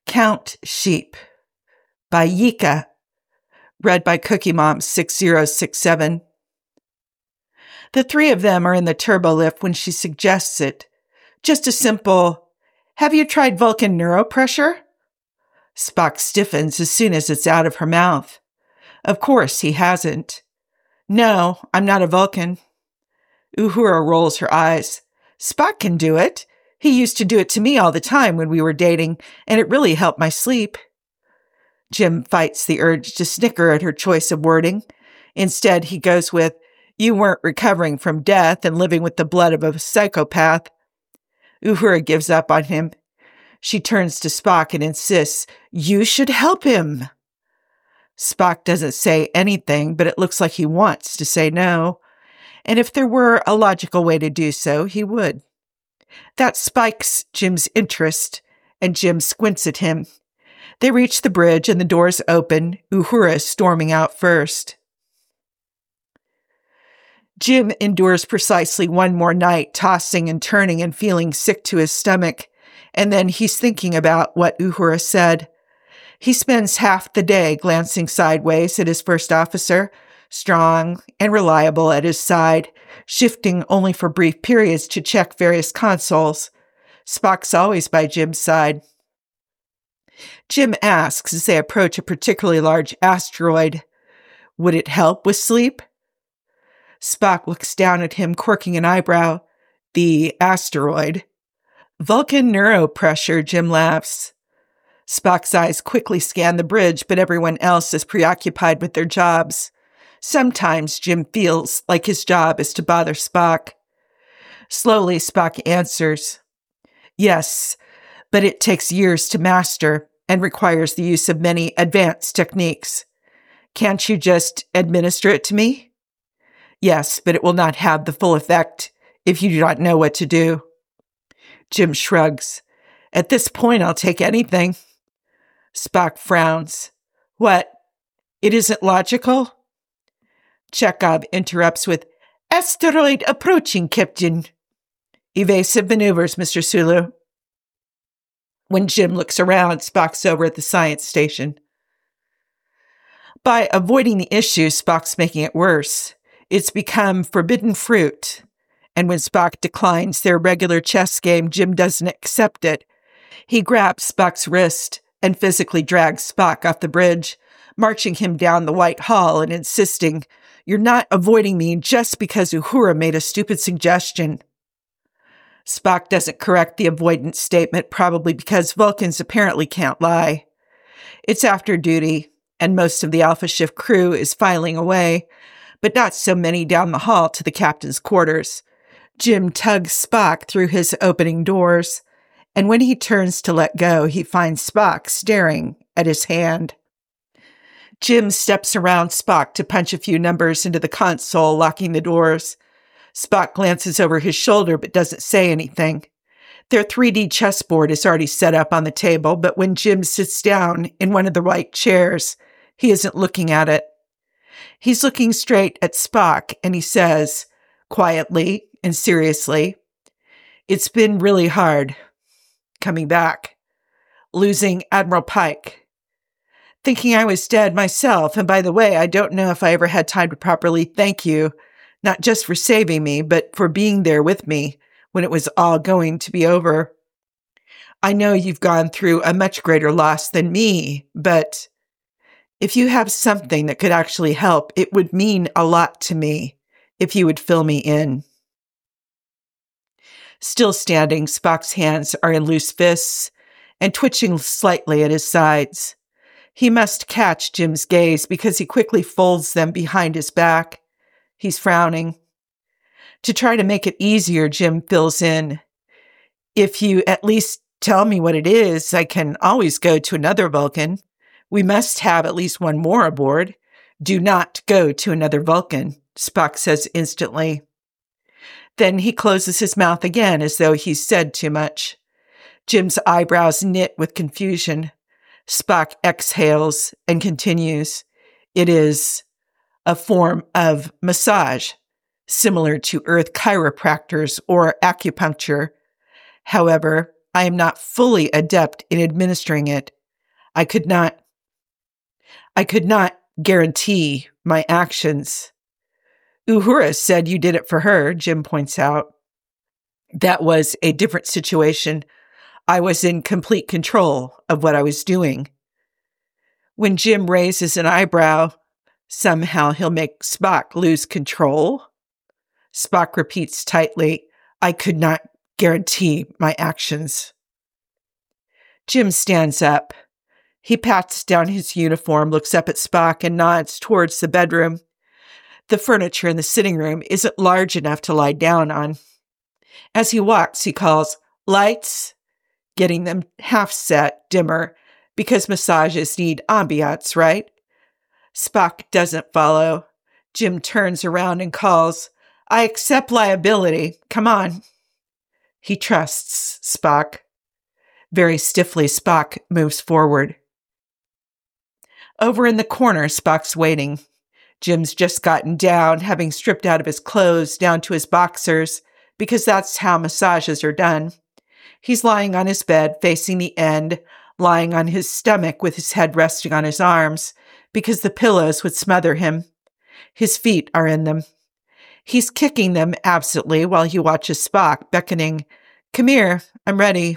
Count Sheep by Yika, read by Cookie Mom 6067. The three of them are in the turbo lift when she suggests it. Just a simple, "Have you tried Vulcan neuropressure?" Spock stiffens as soon as it's out of her mouth. Of course he hasn't. "No, I'm not a Vulcan." Uhura rolls her eyes. "Spock can do it. He used to do it to me all the time when we were dating, and it really helped my sleep." Jim fights the urge to snicker at her choice of wording. Instead, he goes with, "You weren't recovering from death and living with the blood of a psychopath." Uhura gives up on him. She turns to Spock and insists, "You should help him." Spock doesn't say anything, but it looks like he wants to say no. And if there were a logical way to do so, he would. That spikes Jim's interest, and Jim squints at him. They reach the bridge and the doors open, Uhura storming out first. Jim endures precisely one more night, tossing and turning and feeling sick to his stomach, and then he's thinking about what Uhura said. He spends half the day glancing sideways at his first officer, strong and reliable at his side, shifting only for brief periods to check various consoles. Spock's always by Jim's side. Jim asks as they approach a particularly large asteroid, "Would it help with sleep?" Spock looks down at him, quirking an eyebrow. "The asteroid." "Vulcan neuropressure," Jim laughs. Spock's eyes quickly scan the bridge, but everyone else is preoccupied with their jobs. Sometimes Jim feels like his job is to bother Spock. Slowly, Spock answers, "Yes, but it takes years to master and requires the use of many advanced techniques. Can't you just administer it to me?" "Yes, but it will not have the full effect if you do not know what to do." Jim shrugs. "At this point, I'll take anything." Spock frowns. "What? It isn't logical?" Chekhov interrupts with, "Asteroid approaching, Captain." "Evasive maneuvers, Mr. Sulu." When Jim looks around, Spock's over at the science station. By avoiding the issue, Spock's making it worse. It's become forbidden fruit. And when Spock declines their regular chess game, Jim doesn't accept it. He grabs Spock's wrist and physically drags Spock off the bridge, marching him down the White Hall and insisting, "You're not avoiding me just because Uhura made a stupid suggestion." Spock doesn't correct the avoidance statement, probably because Vulcans apparently can't lie. It's after duty, and most of the Alpha Shift crew is filing away, but not so many down the hall to the captain's quarters. Jim tugs Spock through his opening doors, and when he turns to let go, he finds Spock staring at his hand. Jim steps around Spock to punch a few numbers into the console, locking the doors. Spock glances over his shoulder but doesn't say anything. Their 3D chessboard is already set up on the table, but when Jim sits down in one of the white chairs, he isn't looking at it. He's looking straight at Spock, and he says, quietly and seriously, "It's been really hard coming back, losing Admiral Pike, thinking I was dead myself, and by the way, I don't know if I ever had time to properly thank you, not just for saving me, but for being there with me when it was all going to be over. I know you've gone through a much greater loss than me, but if you have something that could actually help, it would mean a lot to me if you would fill me in." Still standing, Spock's hands are in loose fists and twitching slightly at his sides. He must catch Jim's gaze because he quickly folds them behind his back. He's frowning. To try to make it easier, Jim fills in, "If you at least tell me what it is, I can always go to another Vulcan. We must have at least one more aboard." "Do not go to another Vulcan," Spock says instantly. Then he closes his mouth again as though he's said too much. Jim's eyebrows knit with confusion. Spock exhales and continues, "It is a form of massage, similar to Earth chiropractors or acupuncture. However, I am not fully adept in administering it, I could not guarantee my actions. Uhura said you did it for her, Jim points out. That was a different situation. I was in complete control of what I was doing. When Jim raises an eyebrow, somehow he'll make Spock lose control. Spock repeats tightly, I could not guarantee my actions. Jim stands up. He pats down his uniform, looks up at Spock, and nods towards the bedroom. The furniture in the sitting room isn't large enough to lie down on. As he walks, he calls, lights, getting them half set, dimmer, because massages need ambiance, right? Spock doesn't follow. Jim turns around and calls, I accept liability. Come on. He trusts Spock. Very stiffly, Spock moves forward. Over in the corner, Spock's waiting. Jim's just gotten down, having stripped out of his clothes down to his boxers, because that's how massages are done. He's lying on his bed, facing the end, lying on his stomach with his head resting on his arms, because the pillows would smother him. His feet are in them. He's kicking them absently while he watches Spock, beckoning, Come here, I'm ready.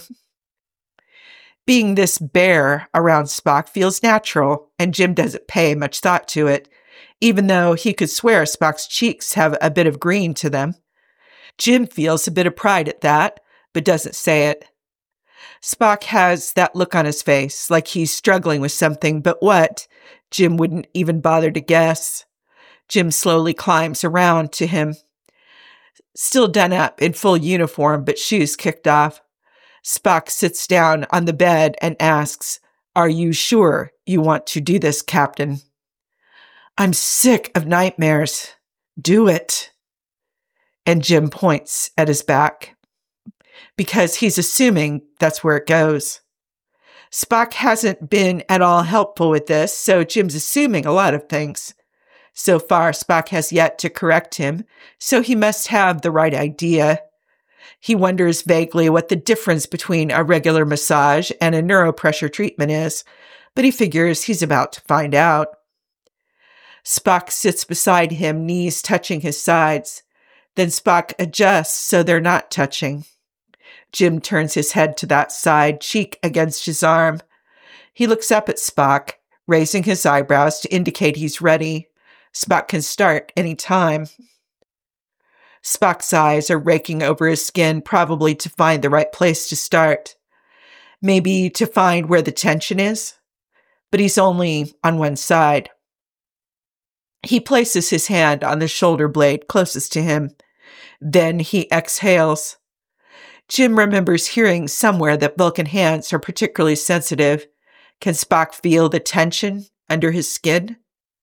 Being this bare around Spock feels natural, and Jim doesn't pay much thought to it, even though he could swear Spock's cheeks have a bit of green to them. Jim feels a bit of pride at that, but doesn't say it. Spock has that look on his face, like he's struggling with something, but what? Jim wouldn't even bother to guess. Jim slowly climbs around to him, still done up in full uniform, but shoes kicked off. Spock sits down on the bed and asks, Are you sure you want to do this, Captain? I'm sick of nightmares. Do it. And Jim points at his back, because he's assuming that's where it goes. Spock hasn't been at all helpful with this, so Jim's assuming a lot of things. So far, Spock has yet to correct him, so he must have the right idea. He wonders vaguely what the difference between a regular massage and a neuropressure treatment is, but he figures he's about to find out. Spock sits beside him, knees touching his sides. Then Spock adjusts so they're not touching. Jim turns his head to that side, cheek against his arm. He looks up at Spock, raising his eyebrows to indicate he's ready. Spock can start any time. Spock's eyes are raking over his skin, probably to find the right place to start. Maybe to find where the tension is. But he's only on one side. He places his hand on the shoulder blade closest to him. Then he exhales. Jim remembers hearing somewhere that Vulcan hands are particularly sensitive. Can Spock feel the tension under his skin?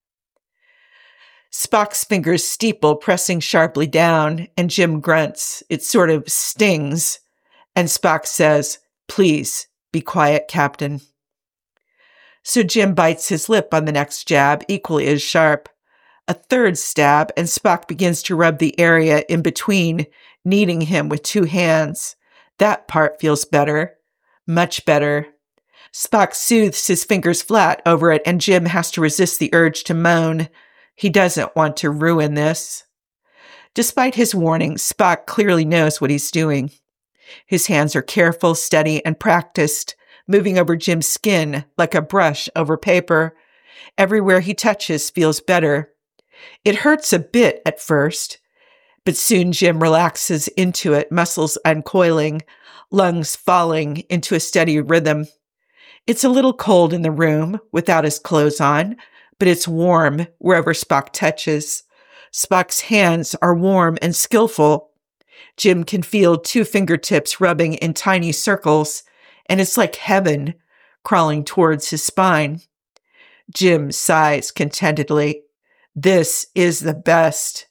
Spock's fingers steeple, pressing sharply down, and Jim grunts. It sort of stings. And Spock says, Please, be quiet, Captain. So Jim bites his lip on the next jab, equally as sharp. A third stab, and Spock begins to rub the area in between, kneading him with 2 hands. That part feels better. Much better. Spock soothes his fingers flat over it, and Jim has to resist the urge to moan. He doesn't want to ruin this. Despite his warnings, Spock clearly knows what he's doing. His hands are careful, steady, and practiced, moving over Jim's skin like a brush over paper. Everywhere he touches feels better. It hurts a bit at first, but soon Jim relaxes into it, muscles uncoiling, lungs falling into a steady rhythm. It's a little cold in the room without his clothes on, but it's warm wherever Spock touches. Spock's hands are warm and skillful. Jim can feel 2 fingertips rubbing in tiny circles, and it's like heaven crawling towards his spine. Jim sighs contentedly. This is the best.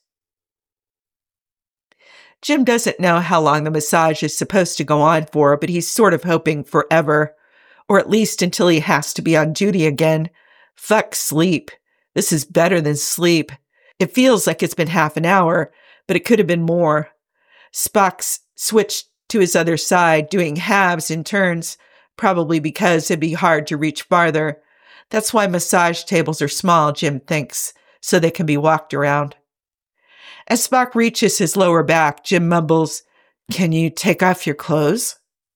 Jim doesn't know how long the massage is supposed to go on for, but he's sort of hoping forever, or at least until he has to be on duty again. Fuck sleep. This is better than sleep. It feels like it's been half an hour, but it could have been more. Spock's switched to his other side, doing halves in turns, probably because it'd be hard to reach farther. That's why massage tables are small, Jim thinks, so they can be walked around. As Spock reaches his lower back, Jim mumbles, "Can you take off your clothes?"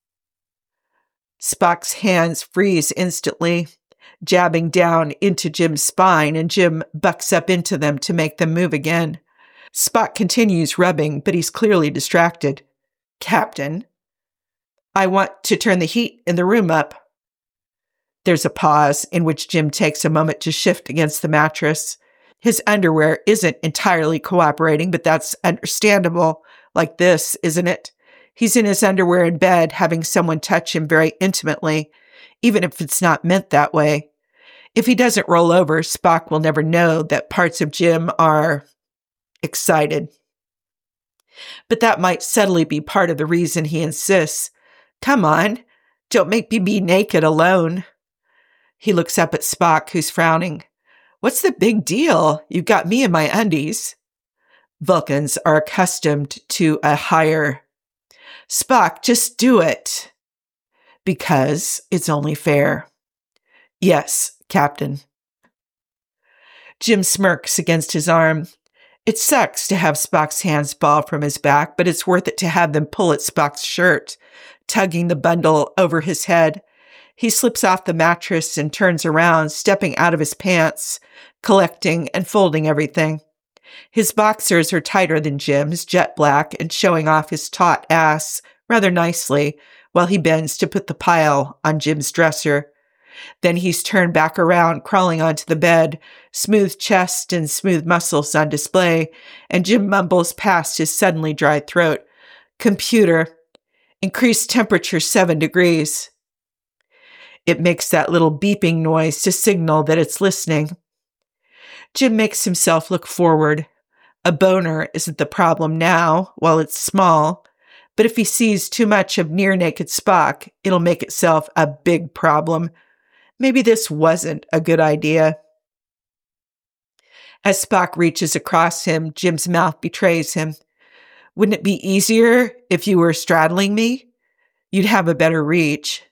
Spock's hands freeze instantly, jabbing down into Jim's spine, and Jim bucks up into them to make them move again. Spock continues rubbing, but he's clearly distracted. "Captain, I want to turn the heat in the room up." There's a pause in which Jim takes a moment to shift against the mattress. His underwear isn't entirely cooperating, but that's understandable. Like this, isn't it? He's in his underwear in bed, having someone touch him very intimately, even if it's not meant that way. If he doesn't roll over, Spock will never know that parts of Jim are excited. But that might subtly be part of the reason he insists. "Come on, don't make me be naked alone." He looks up at Spock, who's frowning. "What's the big deal? You've got me in my undies." Vulcans are accustomed to a higher. "Spock, just do it." "Because it's only fair." "Yes, Captain." Jim smirks against his arm. It sucks to have Spock's hands fall from his back, but it's worth it to have them pull at Spock's shirt, tugging the bundle over his head. He slips off the mattress and turns around, stepping out of his pants, collecting and folding everything. His boxers are tighter than Jim's, jet black, and showing off his taut ass rather nicely while he bends to put the pile on Jim's dresser. Then he's turned back around, crawling onto the bed, smooth chest and smooth muscles on display, and Jim mumbles past his suddenly dry throat, "Computer, increase temperature 7 degrees. It makes that little beeping noise to signal that it's listening. Jim makes himself look forward. A boner isn't the problem now, while it's small, but if he sees too much of near-naked Spock, it'll make itself a big problem. Maybe this wasn't a good idea. As Spock reaches across him, Jim's mouth betrays him. "Wouldn't it be easier if you were straddling me? You'd have a better reach."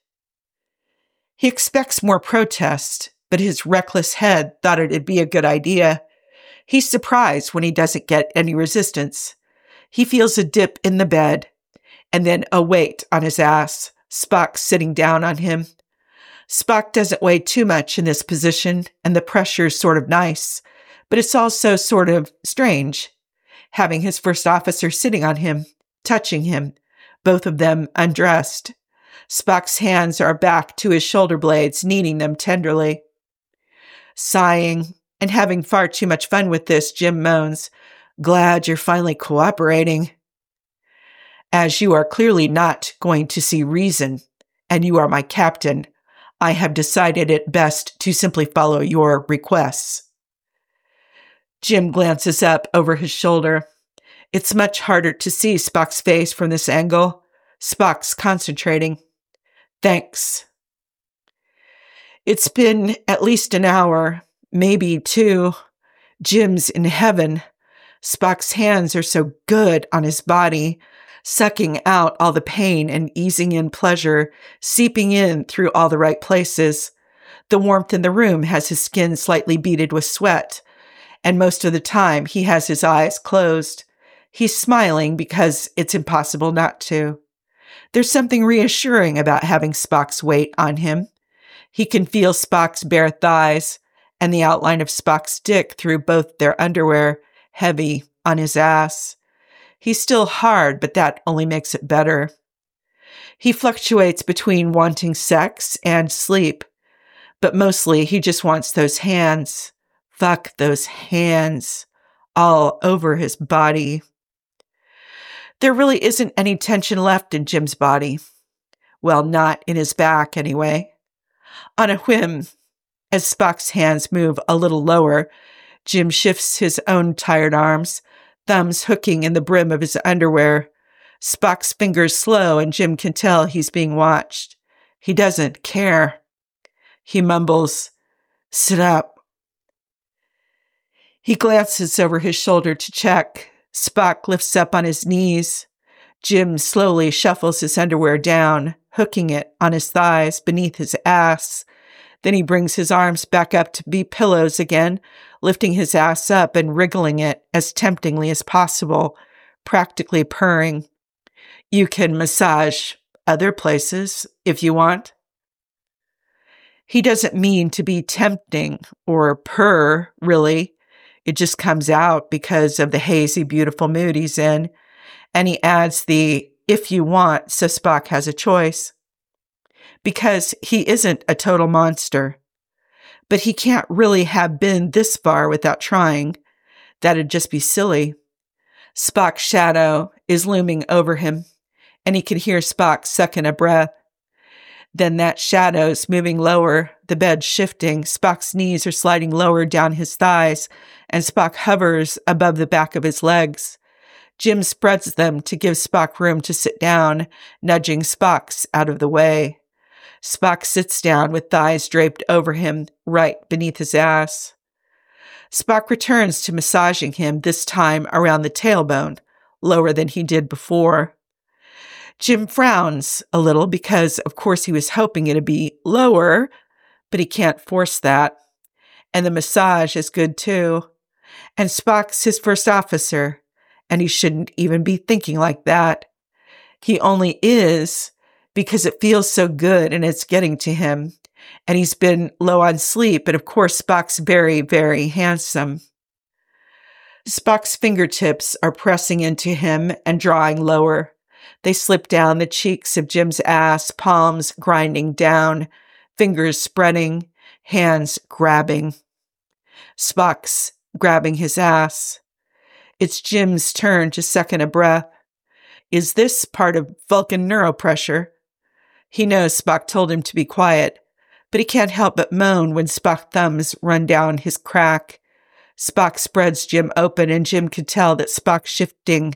He expects more protest, but his reckless head thought it'd be a good idea. He's surprised when he doesn't get any resistance. He feels a dip in the bed, and then a weight on his ass, Spock sitting down on him. Spock doesn't weigh too much in this position, and the pressure's sort of nice, but it's also sort of strange, having his first officer sitting on him, touching him, both of them undressed. Spock's hands are back to his shoulder blades, kneading them tenderly. Sighing and having far too much fun with this, Jim moans, "Glad you're finally cooperating." "As you are clearly not going to see reason, and you are my captain, I have decided it best to simply follow your requests." Jim glances up over his shoulder. It's much harder to see Spock's face from this angle. Spock's concentrating. "Thanks." It's been at least an hour, maybe 2. Jim's in heaven. Spock's hands are so good on his body, sucking out all the pain and easing in pleasure, seeping in through all the right places. The warmth in the room has his skin slightly beaded with sweat, and most of the time he has his eyes closed. He's smiling because it's impossible not to. There's something reassuring about having Spock's weight on him. He can feel Spock's bare thighs and the outline of Spock's dick through both their underwear, heavy on his ass. He's still hard, but that only makes it better. He fluctuates between wanting sex and sleep, but mostly he just wants those hands. Fuck those hands all over his body. There really isn't any tension left in Jim's body. Well, not in his back, anyway. On a whim, as Spock's hands move a little lower, Jim shifts his own tired arms, thumbs hooking in the brim of his underwear. Spock's fingers slow, and Jim can tell he's being watched. He doesn't care. He mumbles, "Sit up." He glances over his shoulder to check. Spock lifts up on his knees. Jim slowly shuffles his underwear down. hooking it on his thighs beneath his ass. Then he brings his arms back up to be pillows again, lifting his ass up and wriggling it as temptingly as possible, practically purring. You can massage other places if you want. He doesn't mean to be tempting or purr, really. It just comes out because of the hazy, beautiful mood he's in. And he adds the if you want, so Spock has a choice. Because he isn't a total monster. But he can't really have been this far without trying. That'd just be silly. Spock's shadow is looming over him, and he can hear Spock sucking a breath. Then that shadow's moving lower, the bed shifting. Spock's knees are sliding lower down his thighs, and Spock hovers above the back of his legs. Jim spreads them to give Spock room to sit down, nudging Spock's out of the way. Spock sits down with thighs draped over him, right beneath his ass. Spock returns to massaging him, this time around the tailbone, lower than he did before. Jim frowns a little because, of course, he was hoping it'd be lower, but he can't force that. And the massage is good, too. And Spock's his first officer, and he shouldn't even be thinking like that. He only is because it feels so good and it's getting to him. And he's been low on sleep, and of course, Spock's very, very handsome. Spock's fingertips are pressing into him and drawing lower. They slip down the cheeks of Jim's ass, palms grinding down, fingers spreading, hands grabbing. Spock's grabbing his ass. It's Jim's turn to second a breath. Is this part of Vulcan neuropressure? He knows Spock told him to be quiet, but he can't help but moan when Spock's thumbs run down his crack. Spock spreads Jim open, and Jim could tell that Spock's shifting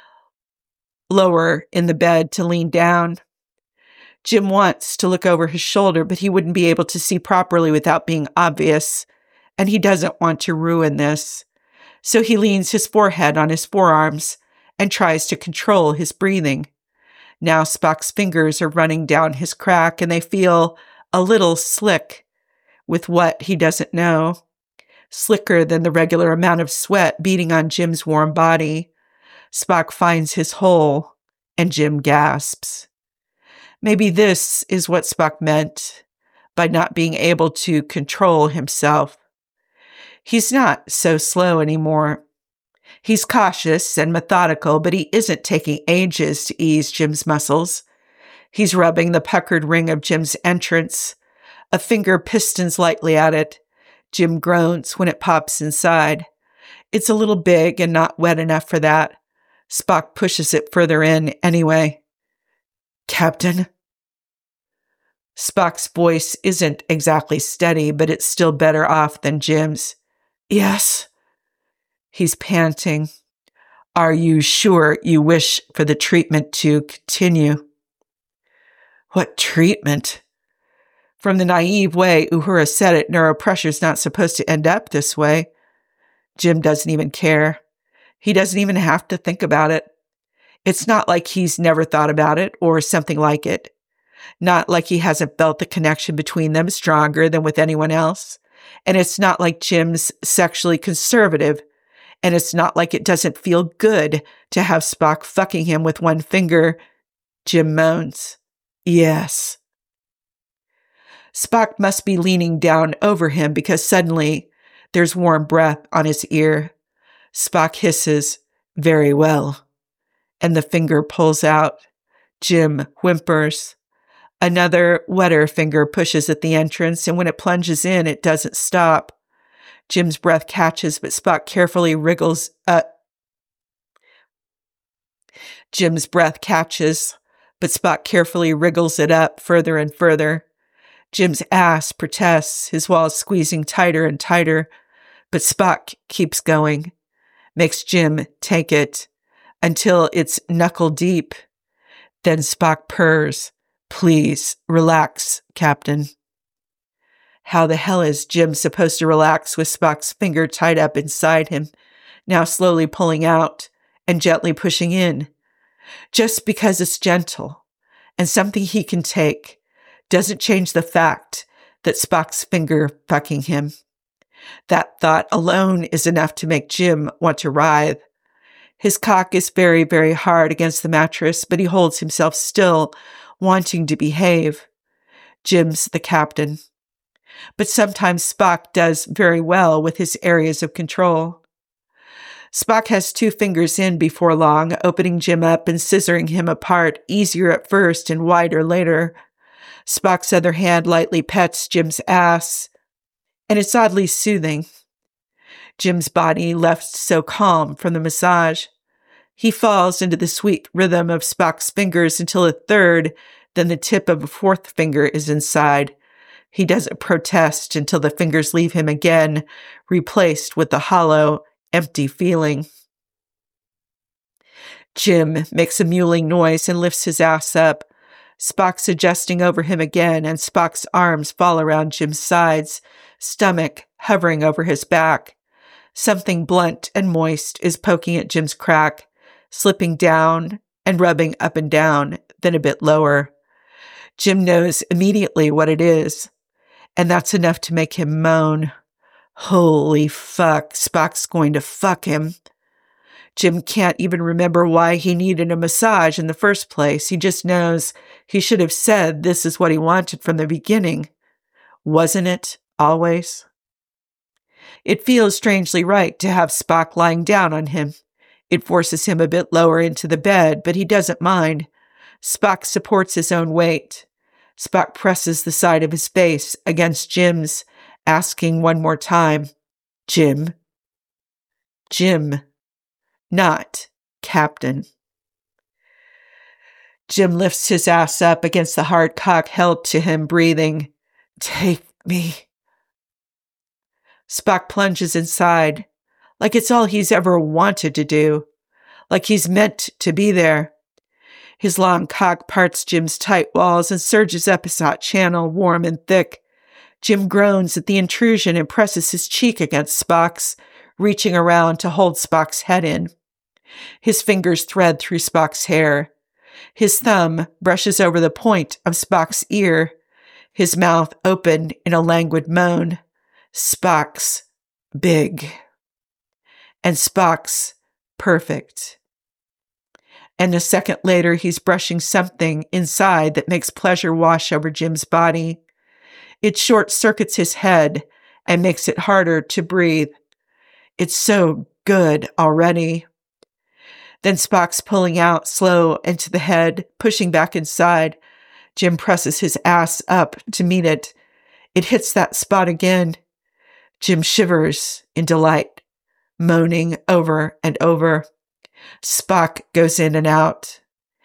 lower in the bed to lean down. Jim wants to look over his shoulder, but he wouldn't be able to see properly without being obvious, and he doesn't want to ruin this. So he leans his forehead on his forearms and tries to control his breathing. Now Spock's fingers are running down his crack, and they feel a little slick with what he doesn't know. Slicker than the regular amount of sweat beating on Jim's warm body. Spock finds his hole, and Jim gasps. Maybe this is what Spock meant by not being able to control himself. He's not so slow anymore. He's cautious and methodical, but he isn't taking ages to ease Jim's muscles. He's rubbing the puckered ring of Jim's entrance. A finger pistons lightly at it. Jim groans when it pops inside. It's a little big and not wet enough for that. Spock pushes it further in anyway. Captain? Spock's voice isn't exactly steady, but it's still better off than Jim's. Yes. He's panting. Are you sure you wish for the treatment to continue? What treatment? From the naive way Uhura said it, neuropressure's not supposed to end up this way. Jim doesn't even care. He doesn't even have to think about it. It's not like he's never thought about it or something like it. Not like he hasn't felt the connection between them stronger than with anyone else. And it's not like Jim's sexually conservative. And it's not like it doesn't feel good to have Spock fucking him with one finger. Jim moans. Yes. Spock must be leaning down over him because suddenly there's warm breath on his ear. Spock hisses, very well. And the finger pulls out. Jim whimpers. Another wetter finger pushes at the entrance, and when it plunges in, it doesn't stop. Jim's breath catches, but Spock carefully wriggles Jim's breath catches, but Spock carefully wriggles it up further and further. Jim's ass protests, his walls squeezing tighter and tighter, but Spock keeps going, makes Jim take it until it's knuckle deep. Then Spock purrs, please, relax, Captain. How the hell is Jim supposed to relax with Spock's finger tied up inside him, now slowly pulling out and gently pushing in? Just because it's gentle and something he can take. Doesn't change the fact that Spock's finger fucking him. That thought alone is enough to make Jim want to writhe. His cock is very, very hard against the mattress, but he holds himself still, wanting to behave. Jim's the captain. But sometimes Spock does very well with his areas of control. Spock has 2 fingers in before long, opening Jim up and scissoring him apart, easier at first and wider later. Spock's other hand lightly pets Jim's ass, and it's oddly soothing. Jim's body left so calm from the massage. He falls into the sweet rhythm of Spock's fingers until a third, then the tip of a 4th finger is inside. He doesn't protest until the fingers leave him again, replaced with the hollow, empty feeling. Jim makes a mewling noise and lifts his ass up. Spock's adjusting over him again, and Spock's arms fall around Jim's sides, stomach hovering over his back. Something blunt and moist is poking at Jim's crack, slipping down and rubbing up and down, then a bit lower. Jim knows immediately what it is, and that's enough to make him moan. Holy fuck, Spock's going to fuck him. Jim can't even remember why he needed a massage in the first place. He just knows he should have said this is what he wanted from the beginning. Wasn't it always? It feels strangely right to have Spock lying down on him. It forces him a bit lower into the bed, but he doesn't mind. Spock supports his own weight. Spock presses the side of his face against Jim's, asking one more time, Jim. Jim. Not Captain. Jim lifts his ass up against the hard cock held to him, breathing, Take me. Spock plunges inside, like it's all he's ever wanted to do, like he's meant to be there. His long cock parts Jim's tight walls and surges up his hot channel, warm and thick. Jim groans at the intrusion and presses his cheek against Spock's, reaching around to hold Spock's head in. His fingers thread through Spock's hair. His thumb brushes over the point of Spock's ear, his mouth opened in a languid moan. Spock's big. And Spock's perfect. And a second later, he's brushing something inside that makes pleasure wash over Jim's body. It short-circuits his head and makes it harder to breathe. It's so good already. Then Spock's pulling out slow into the head, pushing back inside. Jim presses his ass up to meet it. It hits that spot again. Jim shivers in delight, moaning over and over. Spock goes in and out,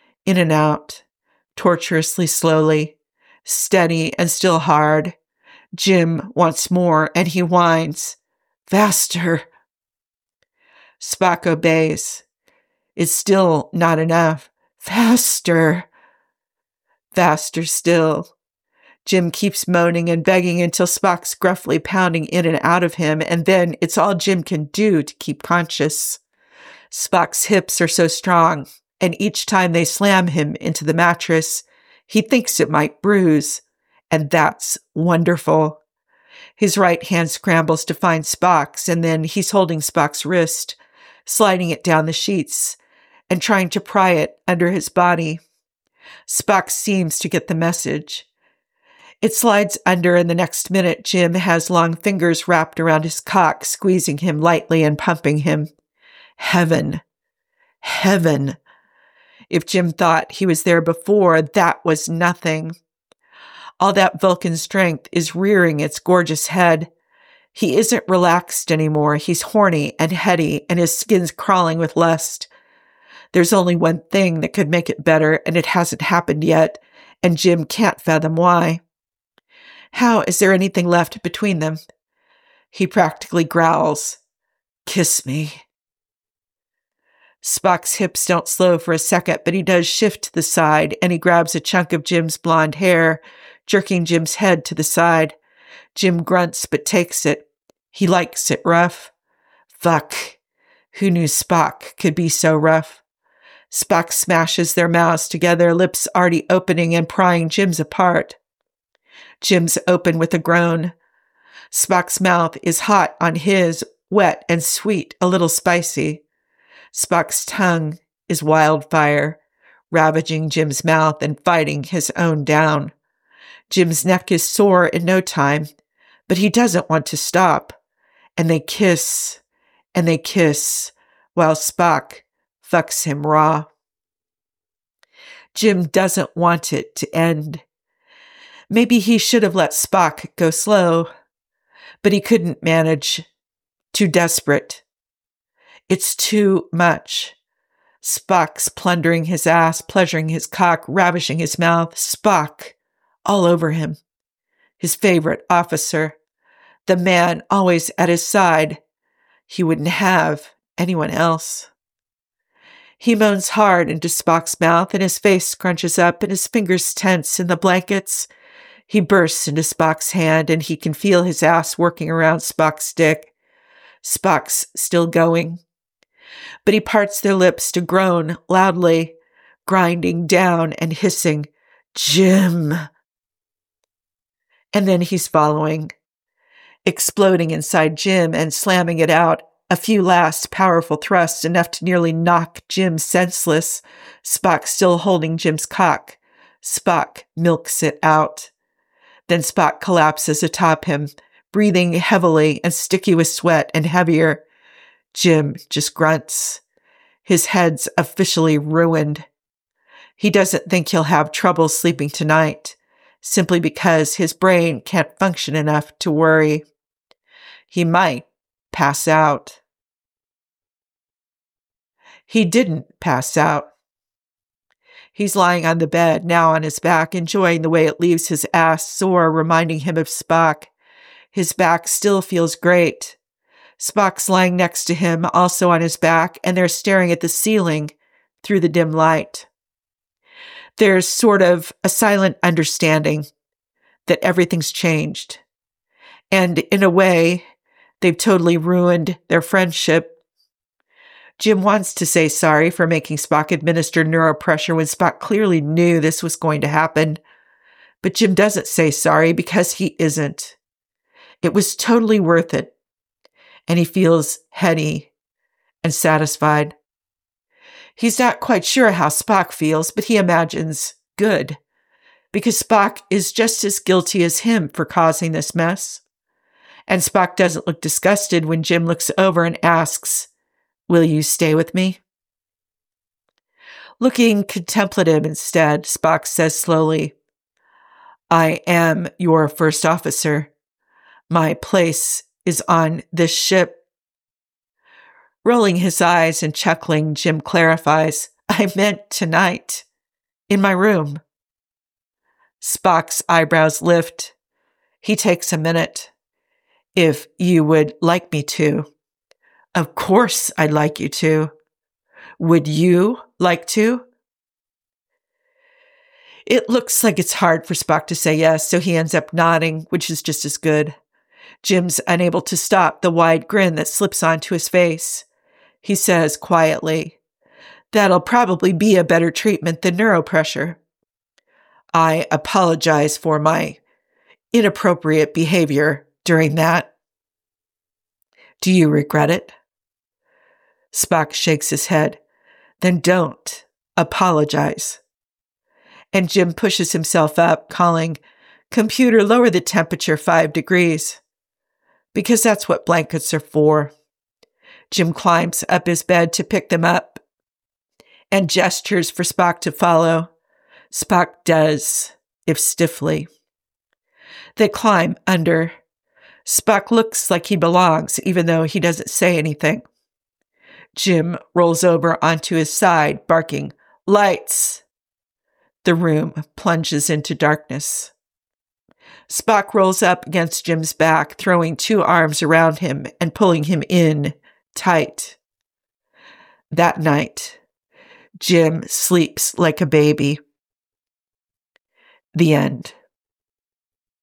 tortuously slowly, steady and still hard. Jim wants more, and he whines, Faster. Spock obeys. It's still not enough. Faster. Faster still. Jim keeps moaning and begging until Spock's gruffly pounding in and out of him, and then it's all Jim can do to keep conscious. Spock's hips are so strong, and each time they slam him into the mattress, he thinks it might bruise, and that's wonderful. His right hand scrambles to find Spock's, and then he's holding Spock's wrist, sliding it down the sheets, and trying to pry it under his body. Spock seems to get the message. It slides under, and the next minute Jim has long fingers wrapped around his cock, squeezing him lightly and pumping him. Heaven. Heaven. If Jim thought he was there before, that was nothing. All that Vulcan strength is rearing its gorgeous head. He isn't relaxed anymore. He's horny and heady, and his skin's crawling with lust. There's only one thing that could make it better, and it hasn't happened yet, and Jim can't fathom why. How is there anything left between them? He practically growls, Kiss me. Spock's hips don't slow for a second, but he does shift to the side, and he grabs a chunk of Jim's blonde hair, jerking Jim's head to the side. Jim grunts but takes it. He likes it rough. Fuck. Who knew Spock could be so rough? Spock smashes their mouths together, lips already opening and prying Jim's apart. Jim's open with a groan. Spock's mouth is hot on his, wet and sweet, a little spicy. Spock's tongue is wildfire, ravaging Jim's mouth and fighting his own down. Jim's neck is sore in no time, but he doesn't want to stop. And they kiss, while Spock fucks him raw. Jim doesn't want it to end. Maybe he should have let Spock go slow, but he couldn't manage. Too desperate. It's too much. Spock's plundering his ass, pleasuring his cock, ravishing his mouth. Spock, all over him. His favorite officer. The man always at his side. He wouldn't have anyone else. He moans hard into Spock's mouth, and his face scrunches up, and his fingers tense in the blankets. He bursts into Spock's hand, and he can feel his ass working around Spock's dick. Spock's still going. But he parts their lips to groan loudly, grinding down and hissing, "Jim!" And then he's following, exploding inside Jim and slamming it out. A few last powerful thrusts, enough to nearly knock Jim senseless. Spock still holding Jim's cock. Spock milks it out. Then Spock collapses atop him, breathing heavily and sticky with sweat and heavier. Jim just grunts. His head's officially ruined. He doesn't think he'll have trouble sleeping tonight, simply because his brain can't function enough to worry. He might pass out. He didn't pass out. He's lying on the bed, now on his back, enjoying the way it leaves his ass sore, reminding him of Spock. His back still feels great. Spock's lying next to him, also on his back, and they're staring at the ceiling through the dim light. There's sort of a silent understanding that everything's changed. And in a way, they've totally ruined their friendship. Jim wants to say sorry for making Spock administer neuropressure when Spock clearly knew this was going to happen. But Jim doesn't say sorry because he isn't. It was totally worth it. And he feels heady and satisfied. He's not quite sure how Spock feels, but he imagines good. Because Spock is just as guilty as him for causing this mess. And Spock doesn't look disgusted when Jim looks over and asks, "Will you stay with me?" Looking contemplative instead, Spock says slowly, "I am your first officer. My place is on this ship." Rolling his eyes and chuckling, Jim clarifies, "I meant tonight, in my room." Spock's eyebrows lift. He takes a minute. "If you would like me to." "Of course I'd like you to. Would you like to?" It looks like it's hard for Spock to say yes, so he ends up nodding, which is just as good. Jim's unable to stop the wide grin that slips onto his face. He says quietly, "That'll probably be a better treatment than neuropressure. I apologize for my inappropriate behavior during that. Do you regret it?" Spock shakes his head. "Then don't apologize." And Jim pushes himself up, calling, "Computer, lower the temperature 5 degrees. Because that's what blankets are for. Jim climbs up his bed to pick them up and gestures for Spock to follow. Spock does, if stiffly. They climb under. Spock looks like he belongs, even though he doesn't say anything. Jim rolls over onto his side, barking, "Lights!" The room plunges into darkness. Spock rolls up against Jim's back, throwing 2 arms around him and pulling him in tight. That night, Jim sleeps like a baby. The end.